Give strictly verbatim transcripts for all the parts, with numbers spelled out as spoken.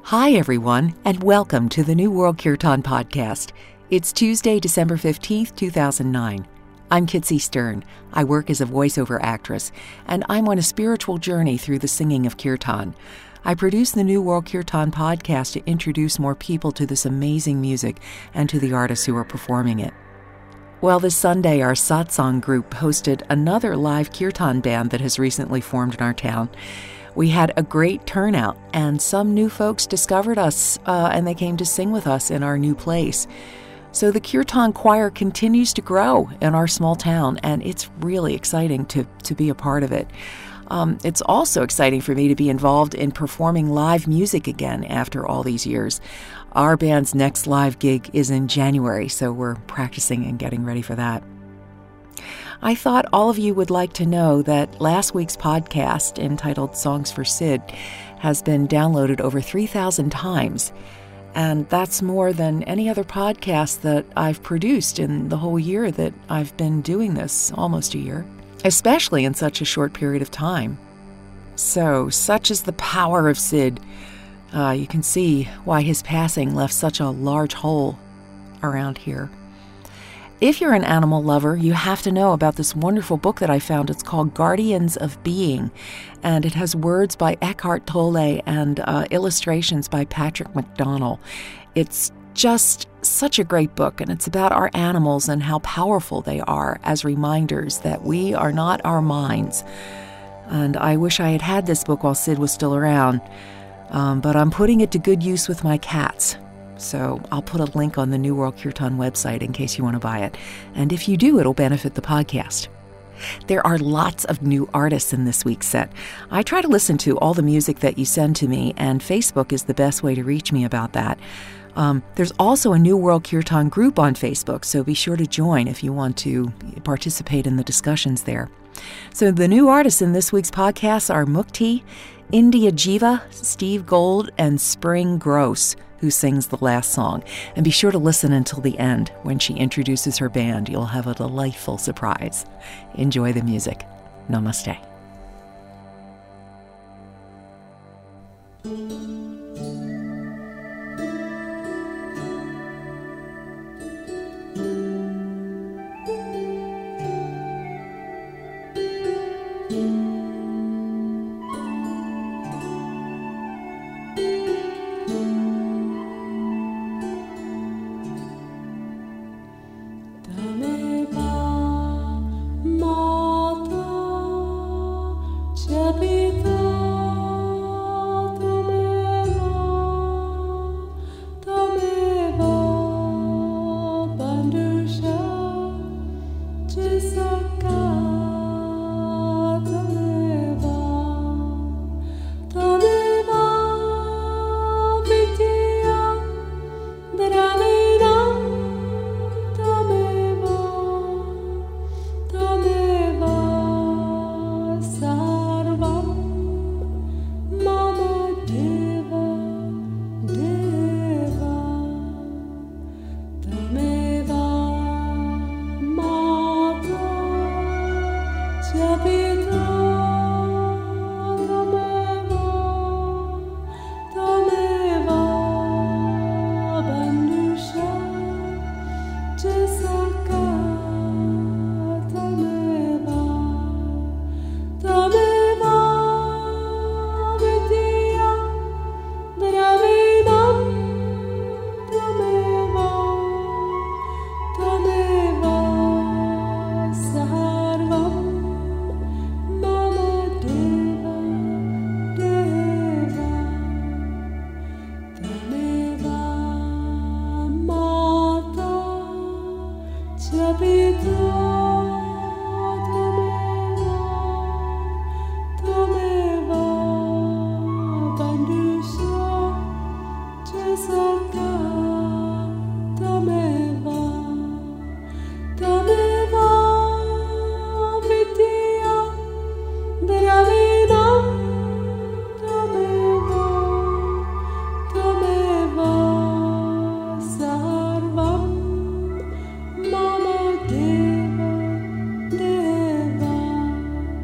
Hi, everyone, and welcome to the New World Kirtan podcast. It's Tuesday, December fifteenth, two thousand nine. I'm Kitsy Stern. I work as a voiceover actress, and I'm on a spiritual journey through the singing of Kirtan. I produce the New World Kirtan podcast to introduce more people to this amazing music and to the artists who are performing it. Well, this Sunday, our Satsang group hosted another live Kirtan band that has recently formed in our town. We had a great turnout, and some new folks discovered us, uh, and they came to sing with us in our new place. So the Kirtan choir continues to grow in our small town, and it's really exciting to, to be a part of it. Um, it's also exciting for me to be involved in performing live music again after all these years. Our band's next live gig is in January, so we're practicing and getting ready for that. I thought all of you would like to know that last week's podcast, entitled Songs for Sid, has been downloaded over three thousand times. And that's more than any other podcast that I've produced in the whole year that I've been doing this, almost a year, especially in such a short period of time. So, such is the power of Sid. Uh, you can see why his passing left such a large hole around here. If you're an animal lover, you have to know about this wonderful book that I found. It's called Guardians of Being, and it has words by Eckhart Tolle and uh, illustrations by Patrick McDonnell. It's just such a great book, and it's about our animals and how powerful they are as reminders that we are not our minds. And I wish I had had this book while Sid was still around, um, but I'm putting it to good use with my cats. So I'll put a link on the New World Kirtan website in case you want to buy it. And if you do, it'll benefit the podcast. There are lots of new artists in this week's set. I try to listen to all the music that you send to me, and Facebook is the best way to reach me about that. Um, there's also a New World Kirtan group on Facebook, so be sure to join if you want to participate in the discussions there. So the new artists in this week's podcast are Mukti, India Jiva, Steve Gold, and Spring Gross, who sings the last song. And be sure to listen until the end. When she introduces her band, you'll have a delightful surprise. Enjoy the music. Namaste.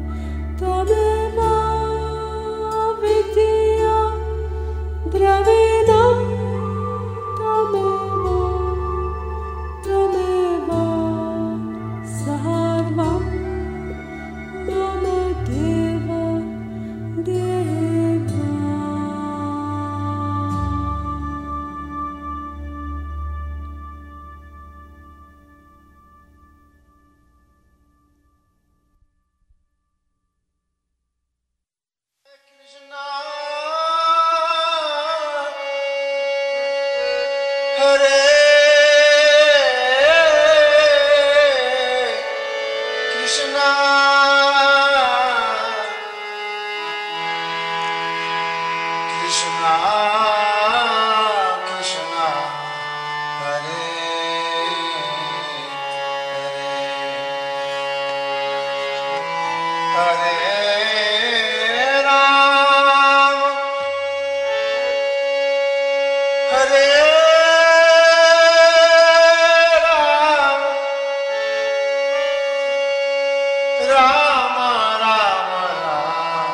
Dravi Hare Krishna Krishna Krishna Hare Hare Hare Ram Hare Ram Rama Rama Ram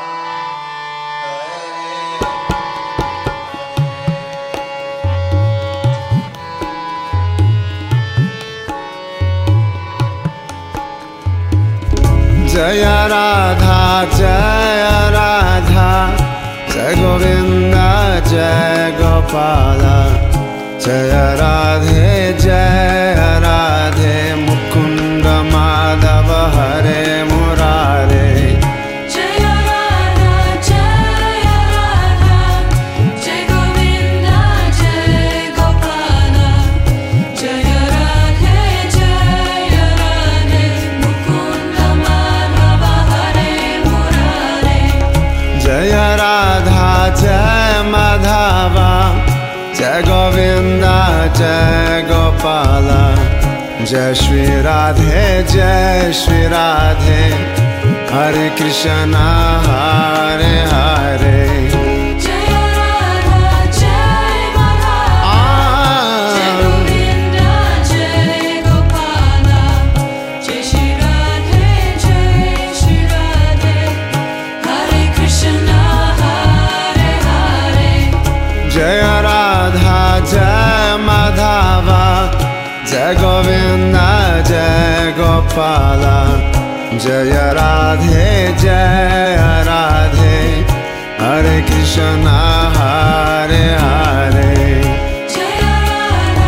Jaya Radha Jaya Radha Jai Govinda Jai Gopala Jaya Radhe Jaya Radhe Mukunda Madhava Hare Murare Jaya Radha Jaya Radha Jai Govinda Jai Gopala Jaya Radhe Jaya Radhe Mukunda Madhava Hare Murare Jaya Radha Jai Madhava Jai Govinda Jai Gopala Jai Shri Radhe Jai Shri Radhe Hare Krishna Hare Hare Jaya Radha Jai Madhava Jai Govinda Jai Gopala Jai Shri Radhe Jai Shri Radhe Hare Krishna Hare Hare Jaya Radha Jai Madhava Jai Govinda Jai Gopala Jaya Radhe Jaya Radhe Hare Krishna Hare Hare Jaya Radha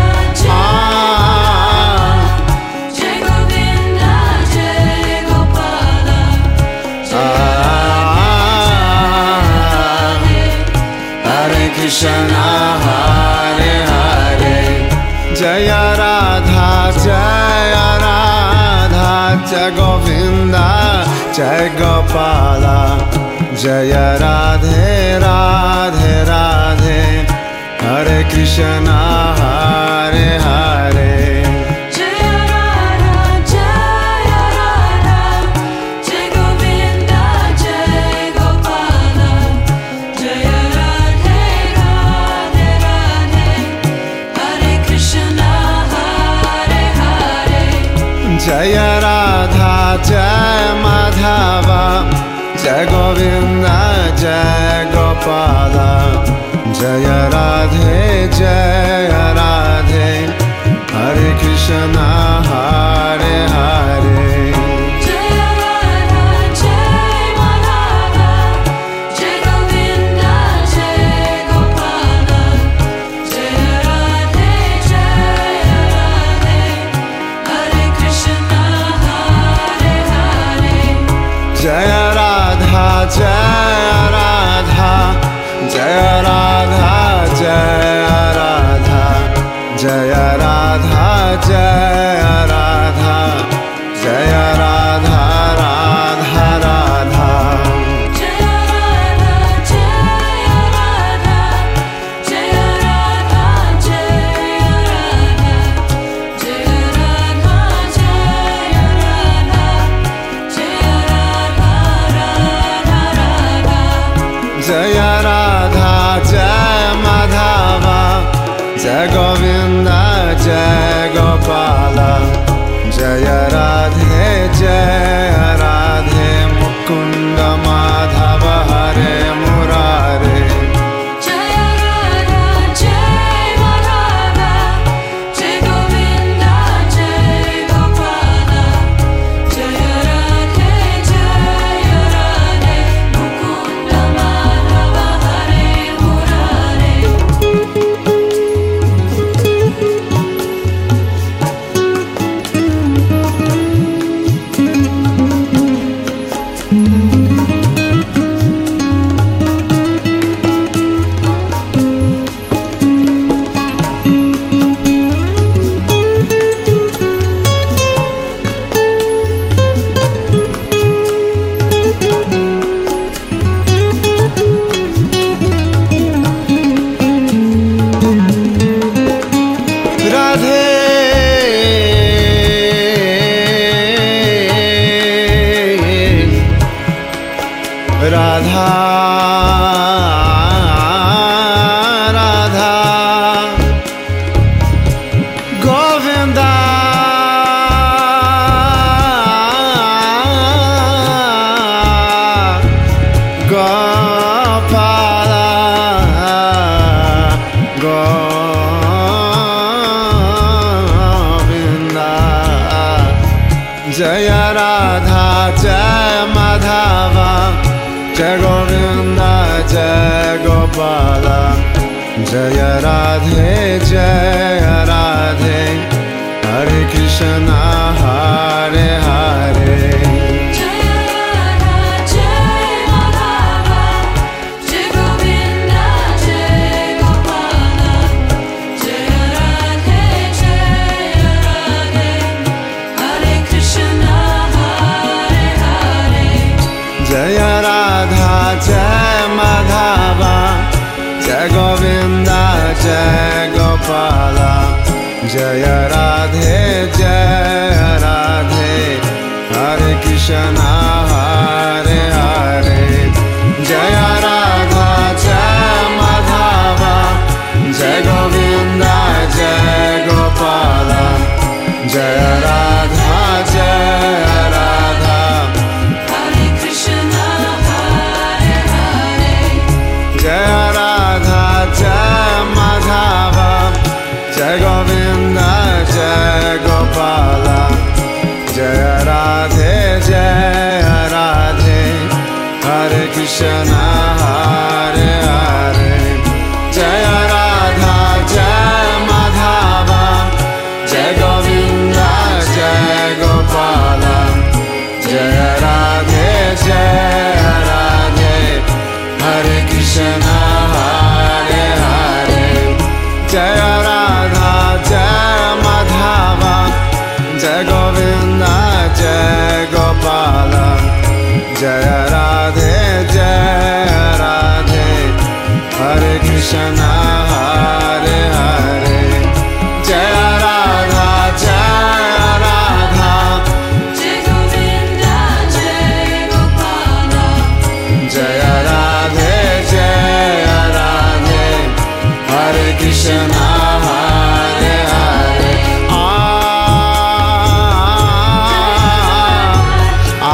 Jai Jai Govinda Jai Gopala Hare Krishna Hare Hare Jaya Radha Jaya Radha Jai Govinda Jai Gopala Jaya Radhe Radhe Radhe Hare Krishna Hare Hare Jaya Radha Jaya Radha Jai Govinda Jai Gopala Jaya Radhe Radhe Radhe Hare Krishna Hare Hare Jaya Radha Jai Madhava Jai Govinda Jai Gopala Jaya Radhe Jaya Radhe Hare Krishna Hare Hare Jaya Radha Jai Madhava Jai Govinda Jai Gopala Jaya Radhe Jaya Radhe Hare Krishna Hare Hare Jaya Radha Jaya Radha Jaya Radha Gopala Jaya Radhe Jaya Radhe Hare Krishna Hare Hare Jaya Radha Jai Madhava Jai Govinda Jai Gopala Jaya Radhe Jaya Radhe Hare Krishna Hare Hare Jaya Radha Jai Madhava Jai Govinda Jai Gopala Jaya Radha Jaya Radha Jaya Radha Jai Madhava Jai Govinda Jai Gopala Jaya Radhe Jaya Radhe Hare Krishna Hare Hare Jaya Radha Jai Madhava Jai Govinda Jai Gopala Jaya Radhe Jaya Radhe Hare Krishna Hare Hare Jaya Radha Jai Madhava Jai Govinda Jai Gopala Jaya Radhe Jaya Radhe Hare Krishna Hare Hare Jaya Radha Jaya Radha Jaya Radhe Jaya Radhe Hare Krishna Hare Hare Ah Ah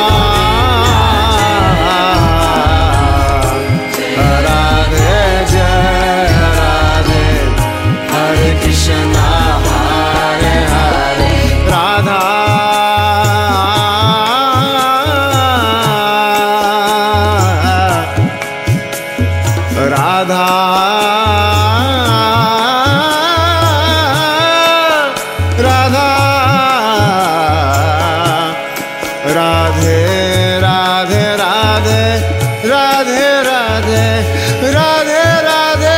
Radhe Jaya Radhe Hare Krishna Hare Hare Radha Radha Radha Radhe Radhe Radhe Radhe Radhe Radhe Radhe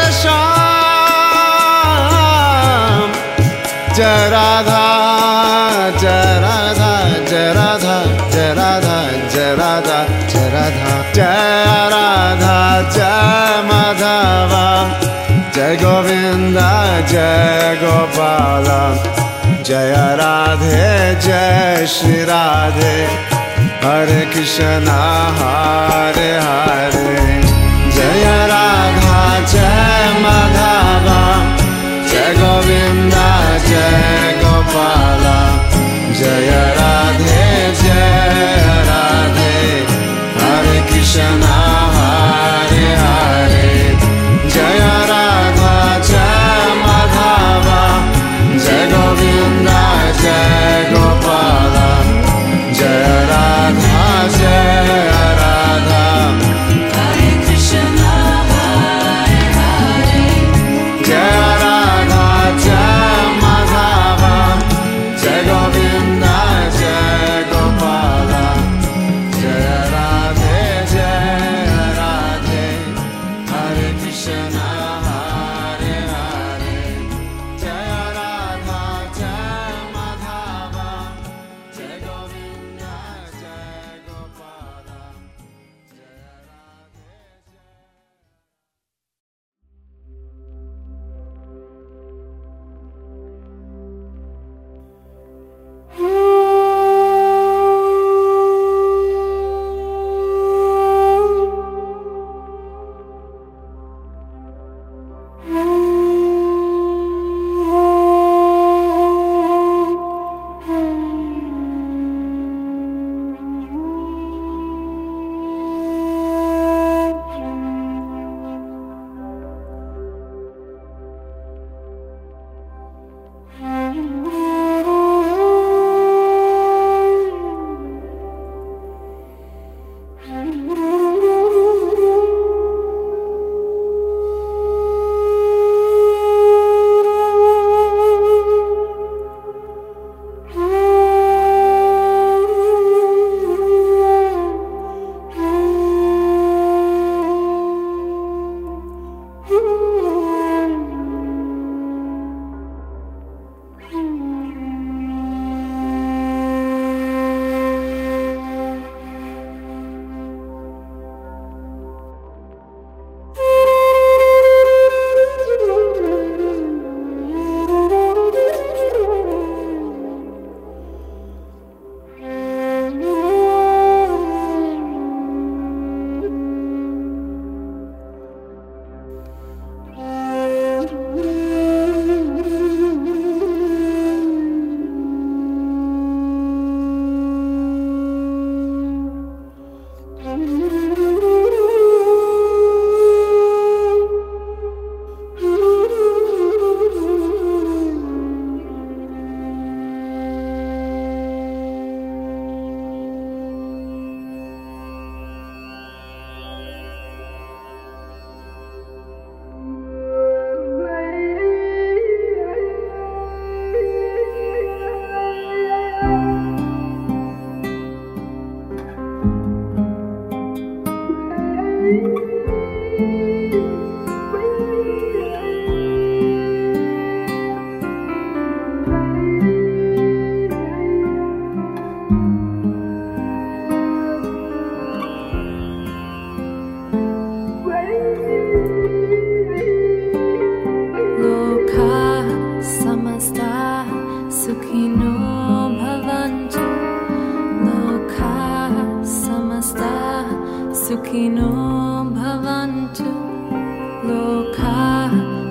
Shyam Jai Radha Jai Radha Jai Radha Jai Radha Jai Radha Jai Radha Jai Radha Jai Madhava Jai Govinda Jai Gopala Jaya Radhe Jai Shri Radhe Hare Krishna Hare Hare Jaya Radha Jai Madhava Jai Govinda Jai Gopala Jaya Radhe Jaya Radhe Hare Krishna Hare Hare Jaya Radha Jai Madhava Jai Govinda Jai Gopala Jaya Radha Jaya Radha Hare Krishna Hare Hare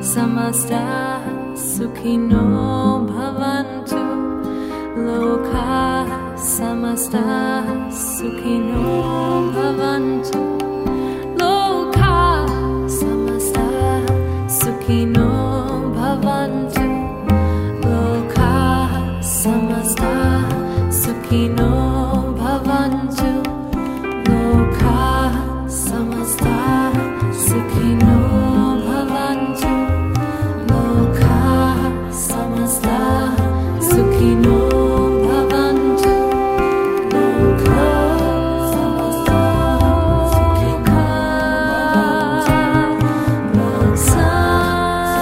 samasta sukhino bhavantu. Loka samasta sukhino bhavantu. Loka samasta sukhino bhavantu. Loka samasta sukhino bhavantu. Loka samasta sukhino bhavantu. Loka samasta sukhino bhavantu. Loka samasta sukhino bhavantu.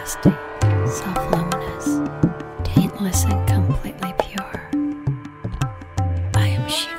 majesty, self-luminous, taintless and completely pure. I am Shiva.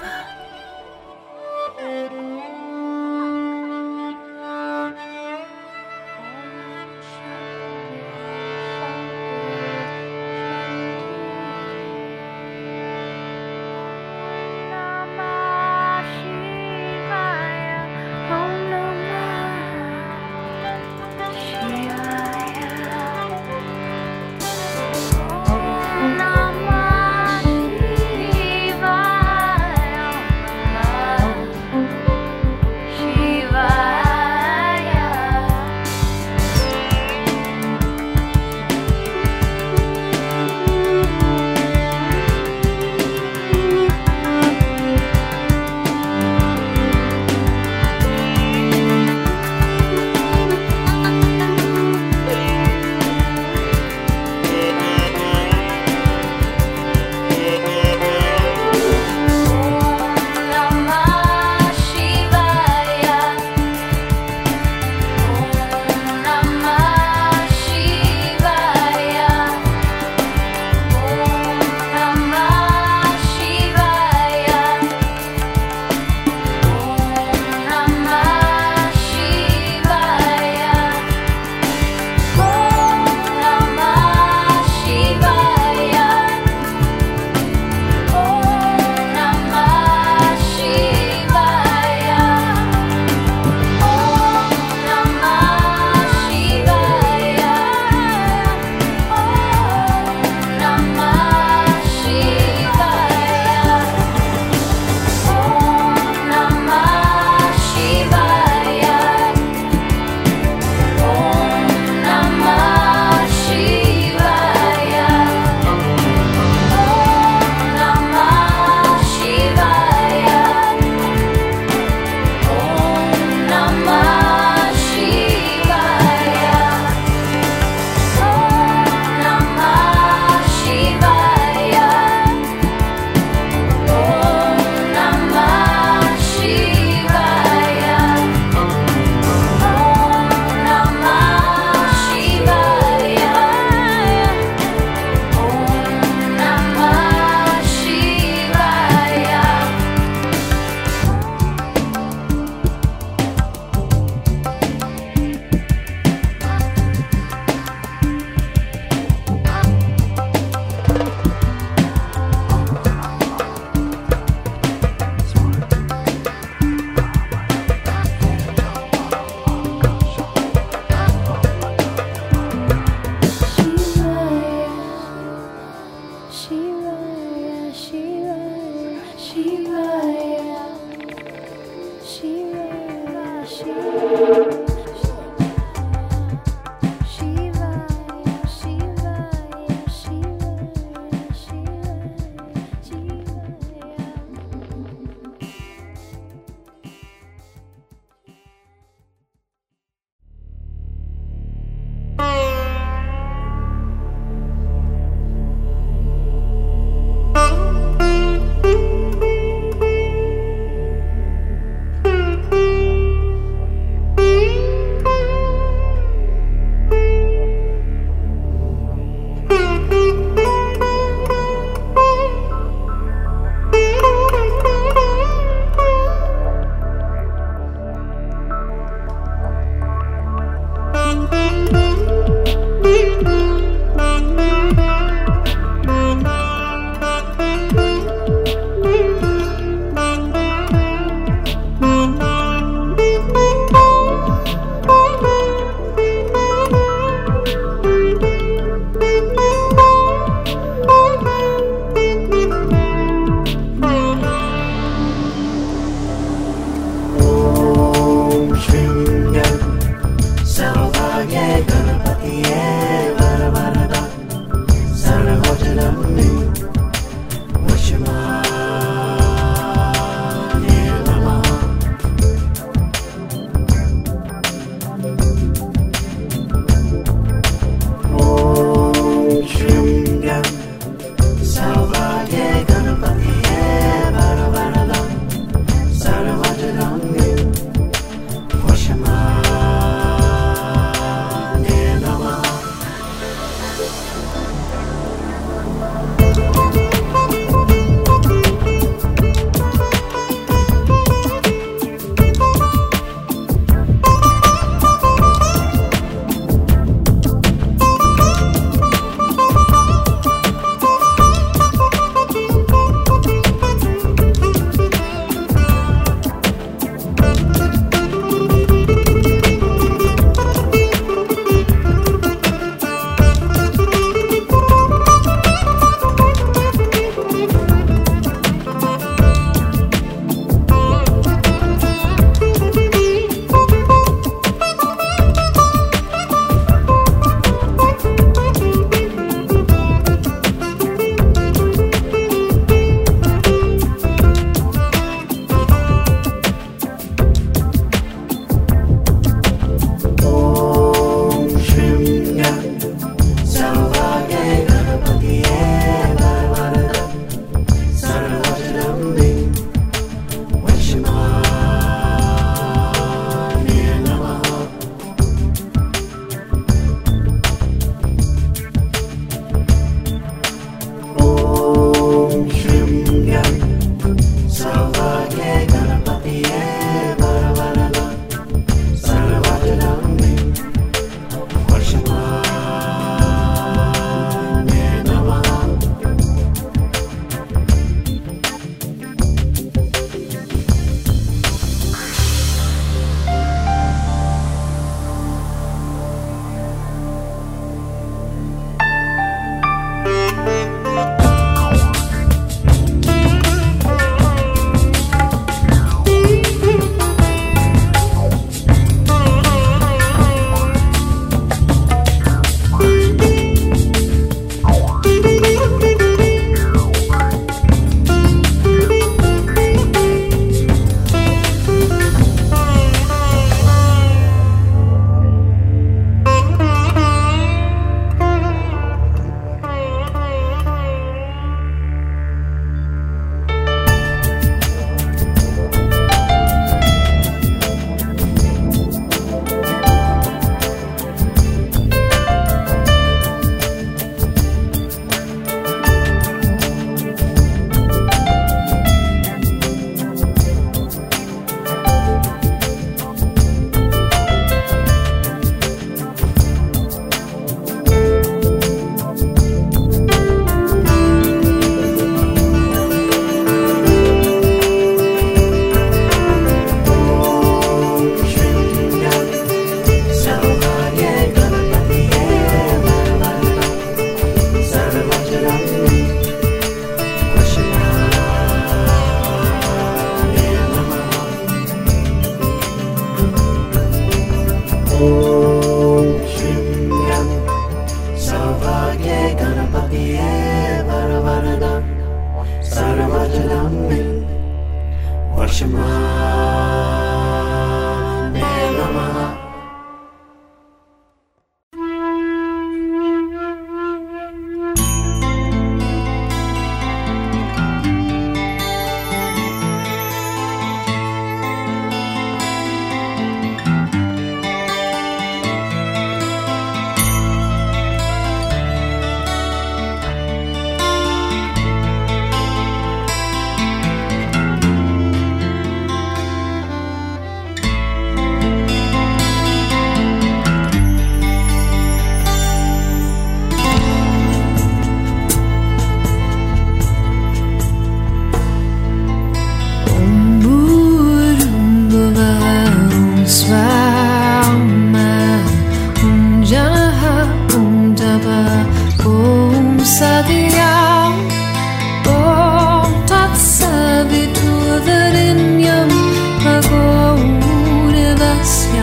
Satyam Om Tat Savitruvarenyam Bhargo Devasya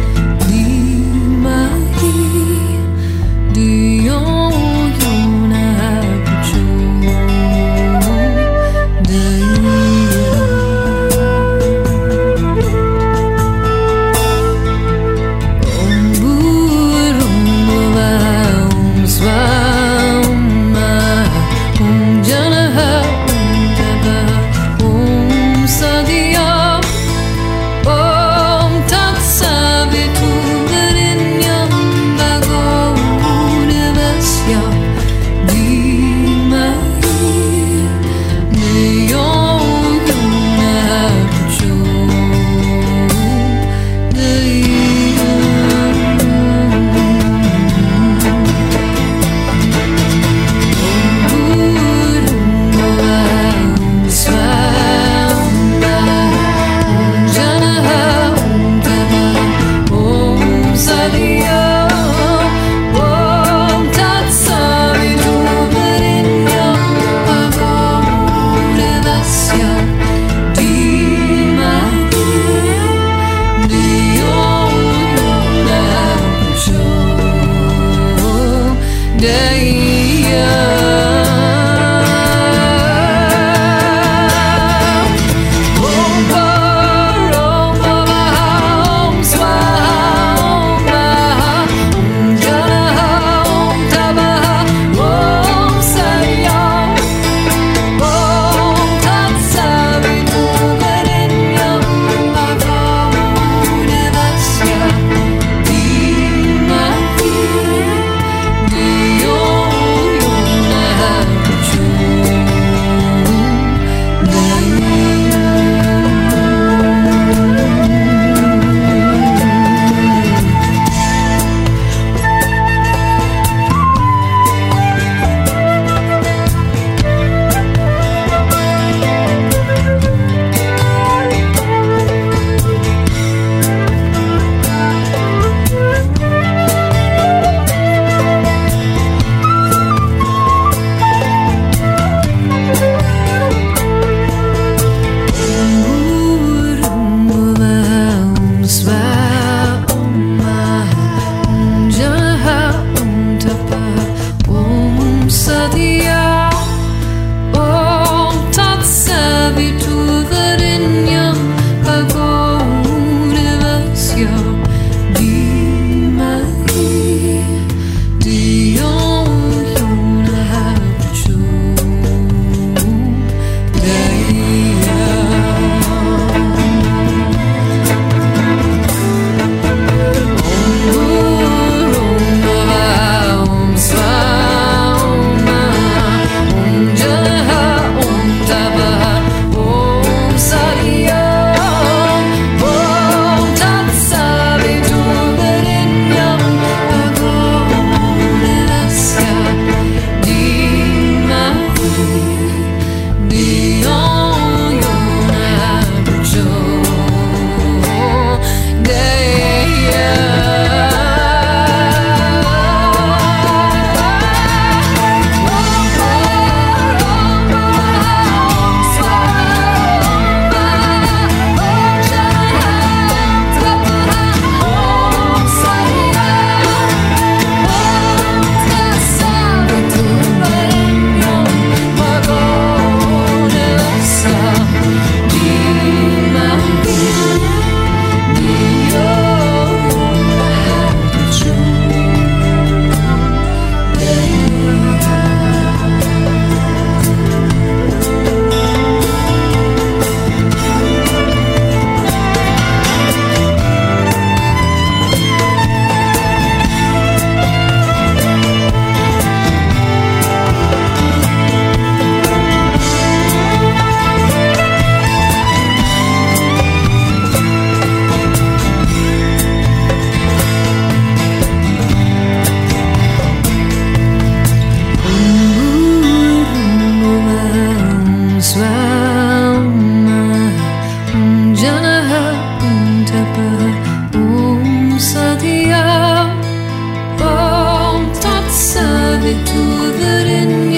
Dhimahi Dhiyo Yona Prachodayam Om Bhurum Bhuva Om Swama Om Janaha Om Tapa Om Satyam Om Tat Savitruvarenyam Bhargo Devasya Dhimahi Dhiyo Yona to the end.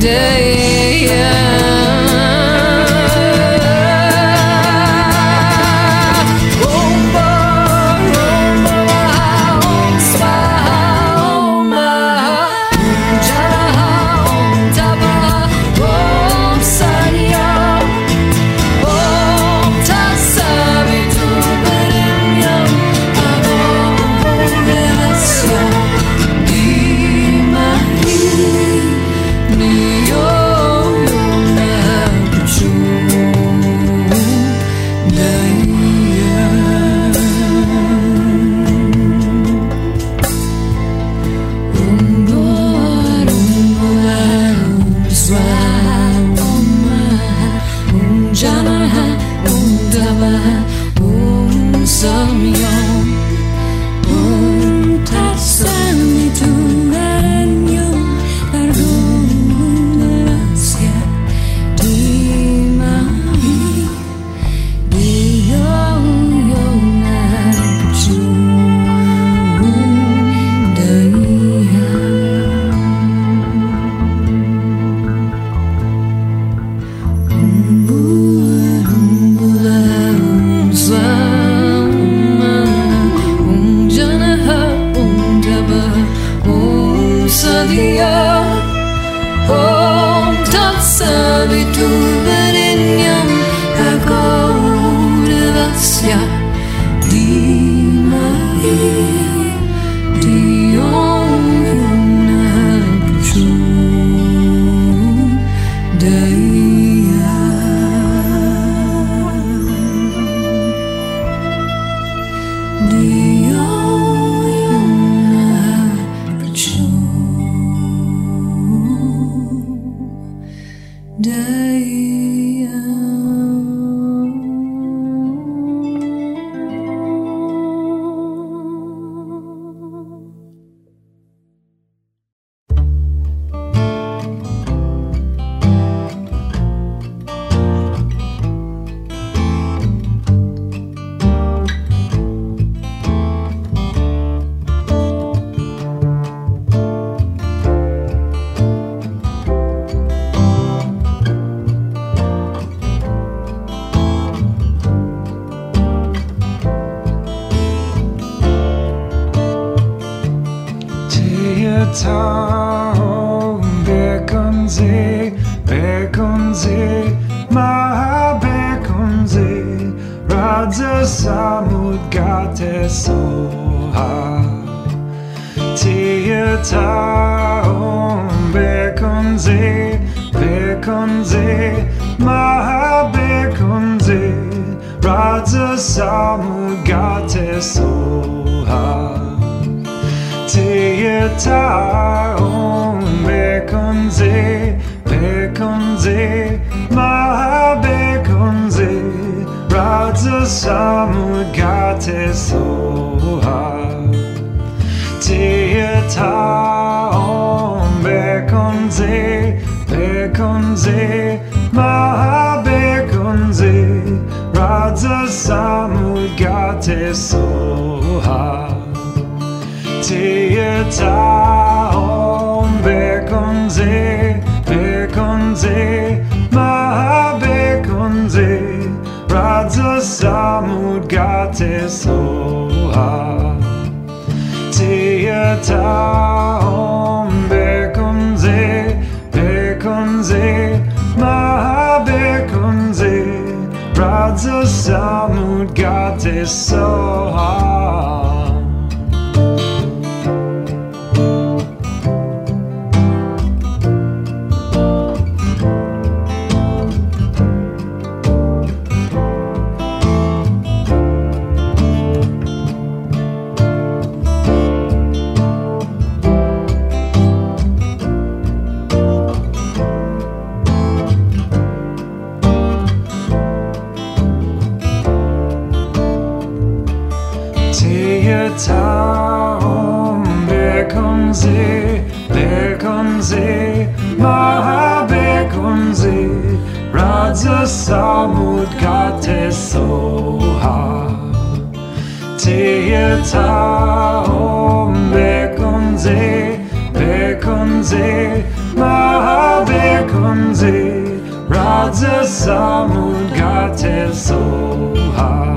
Bekonze, Bekonze, Maha Bekonze. samudgate soha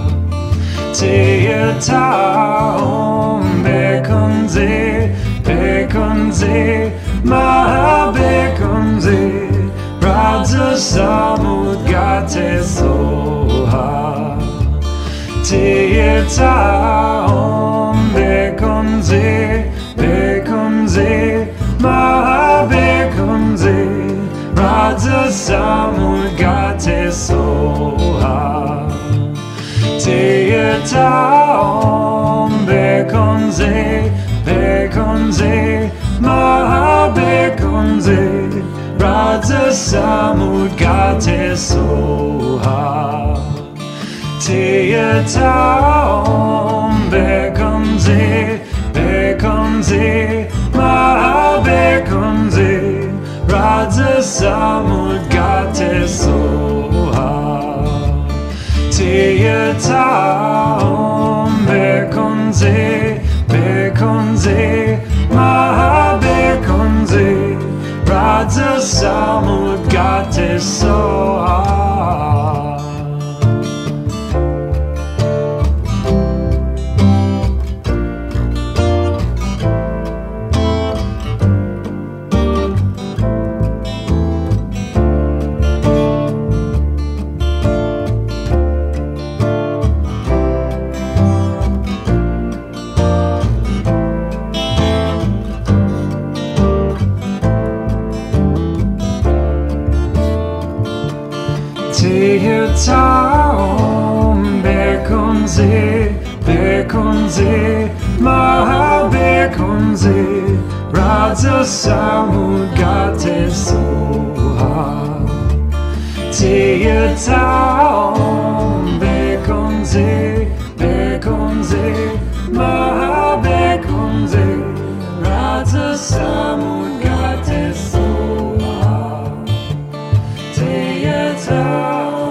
Tiyata om bekunze bekunze maha bekunze Raja samudgate soha Tiyata om bekunze bekunze maha bekunze Raja samudgate soha Tiyata om bekunze bekunze maha bekunze Raja samudgate soha Tiyata om bekunze bekunze maha bekunze Raja samudgate soha Tiyata om bekunze bekunze maha bekunze Raja samudgate soha Tiyata om bekunze bekunze maha bekunze Raja samudgate soha Tiyata om bekunze bekunze maha bekunze Raja samudgate soha Tiyata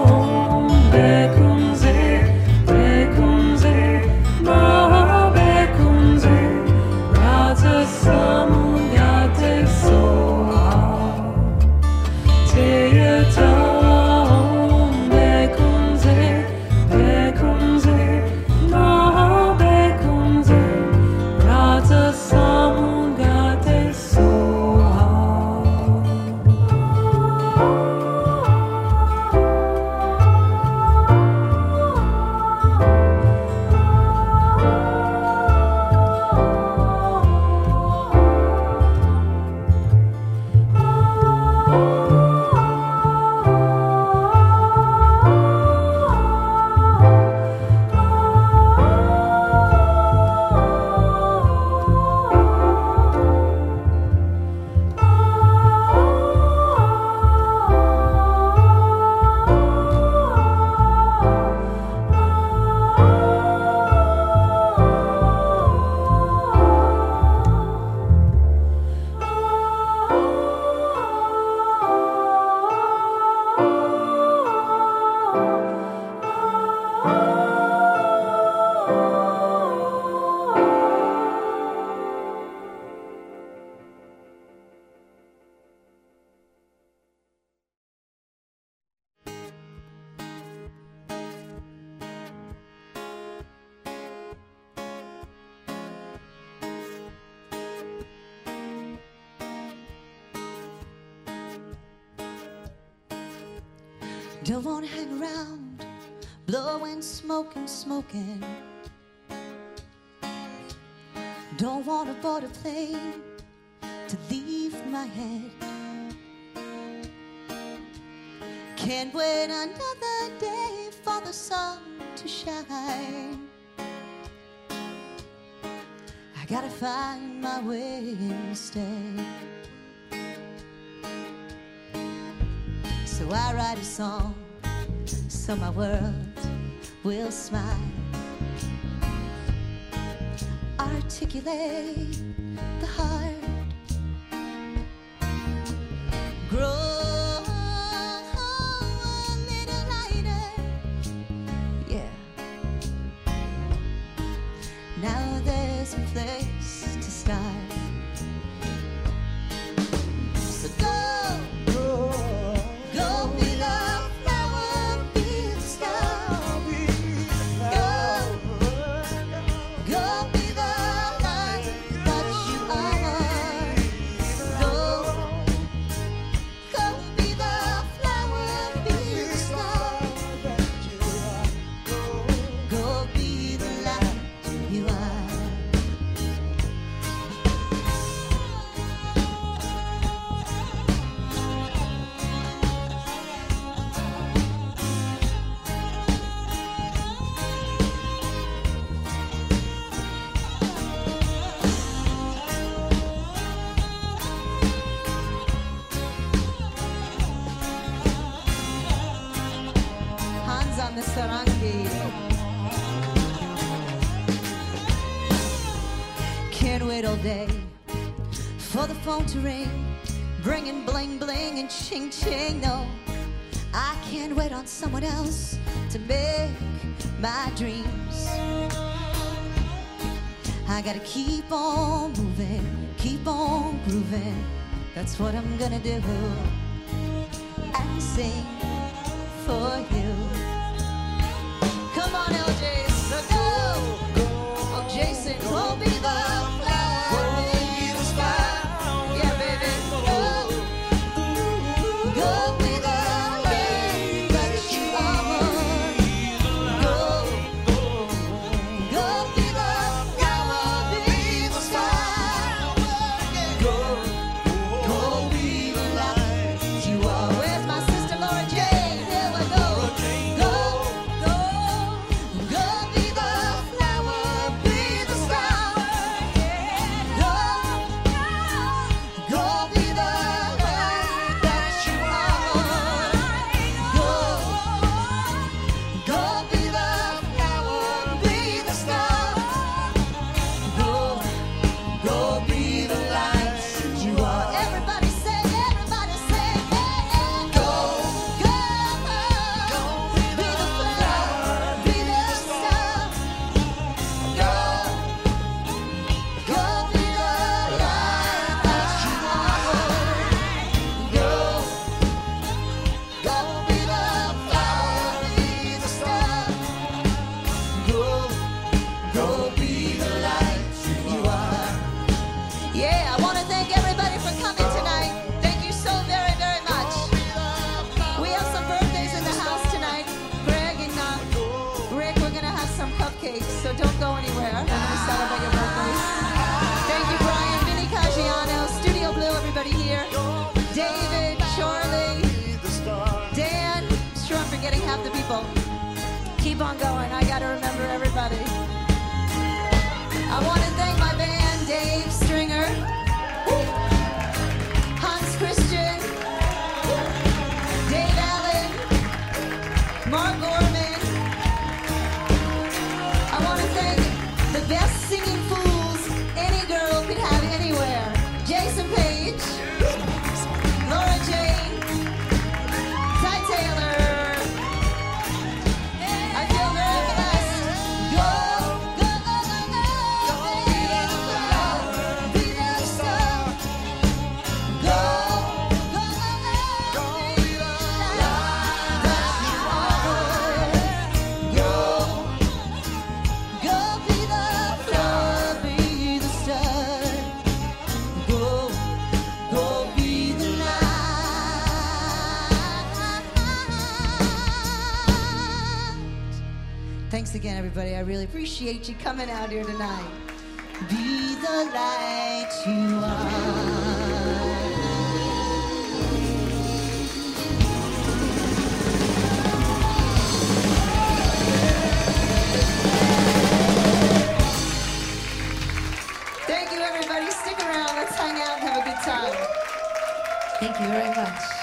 Don't wanna hang around, blowing, smoking, smoking. Don't wanna board a plane to leave my head. Can't wait another day for the sun to shine. I gotta find my way instead. So I write a song so my world will smile. Articulate the heart, grow a little lighter, yeah. Now there's a place to start. So go, go, go be loved. day for the phone to ring, bringing bling bling and ching ching. No, I can't wait on someone else to make my dreams. I gotta keep on moving, keep on grooving. That's what I'm gonna do, and sing for you. Come on, L J, so go. Oh, Jason, go be the flower, be the star. Yeah, baby, go. Go be the light that you are. Go. Go be the flower, be the star. Go. Go be the light you are. Where's my sister Laura Jane? Here we go. Go. Go. Go be the flower, be the star. Go. Go be the light that you are. Go. Go be the flower, be the star. Go. Go be the light you are. Everybody say, everybody say, yeah, yeah. Go. Go. Be the flower, be the star. Go. Go be the light that you are. Go. Go be the flower, be the star. Go. Go be the light you are. Yeah, I want to thank everybody for coming tonight. Thank you so very, very much. We have some birthdays in the house tonight. Greg and uh, Rick, we're going to have some cupcakes, so don't go anywhere. We're going to celebrate your birthdays. Thank you, Brian, Vinny Caggiano, Studio Blue, everybody here. David, Charlie, Dan. I'm sure I'm forgetting half the people. Keep on going. I got to remember everybody. I want to thank my band, Dave Stringer, Hans Christian, Dave Allen, Mark Gorman. I want to thank the best singing fools any girl could have anywhere. Jason Page, Laura Jane, Ty Taylor. I feel very blessed. Go, go, go, go, go, be the flower, be the star. Go, go, go, go, be the light that you are. Go, go be the flower, be the star. Go, go be the light. Thanks again, everybody. I really appreciate you coming out here tonight. Be the light you are. Thank you, everybody. Stick around. Let's hang out and have a good time. Thank you very much.